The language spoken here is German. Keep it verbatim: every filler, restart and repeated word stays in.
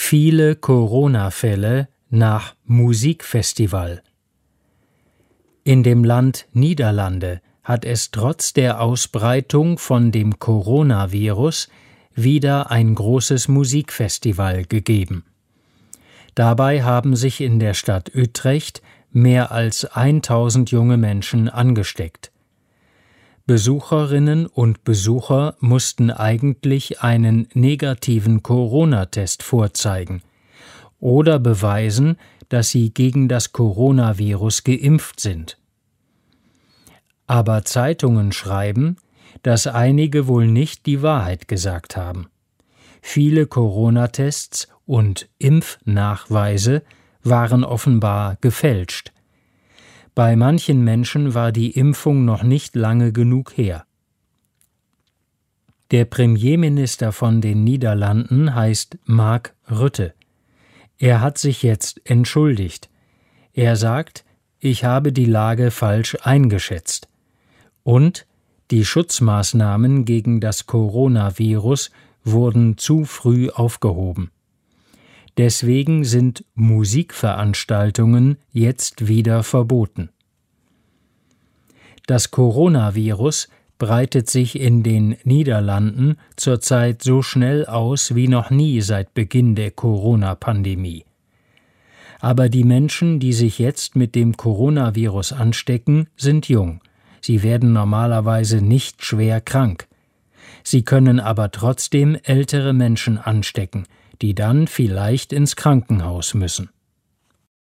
Viele Corona-Fälle nach Musikfestival. In dem Land Niederlande hat es trotz der Ausbreitung von dem Coronavirus wieder ein großes Musikfestival gegeben. Dabei haben sich in der Stadt Utrecht mehr als tausend junge Menschen angesteckt. Besucherinnen und Besucher mussten eigentlich einen negativen Corona-Test vorzeigen oder beweisen, dass sie gegen das Coronavirus geimpft sind. Aber Zeitungen schreiben, dass einige wohl nicht die Wahrheit gesagt haben. Viele Corona-Tests und Impfnachweise waren offenbar gefälscht. Bei manchen Menschen war die Impfung noch nicht lange genug her. Der Premierminister von den Niederlanden heißt Mark Rutte. Er hat sich jetzt entschuldigt. Er sagt, ich habe die Lage falsch eingeschätzt. Und die Schutzmaßnahmen gegen das Coronavirus wurden zu früh aufgehoben. Deswegen sind Musikveranstaltungen jetzt wieder verboten. Das Coronavirus breitet sich in den Niederlanden zurzeit so schnell aus wie noch nie seit Beginn der Corona-Pandemie. Aber die Menschen, die sich jetzt mit dem Coronavirus anstecken, sind jung. Sie werden normalerweise nicht schwer krank. Sie können aber trotzdem ältere Menschen anstecken, die dann vielleicht ins Krankenhaus müssen.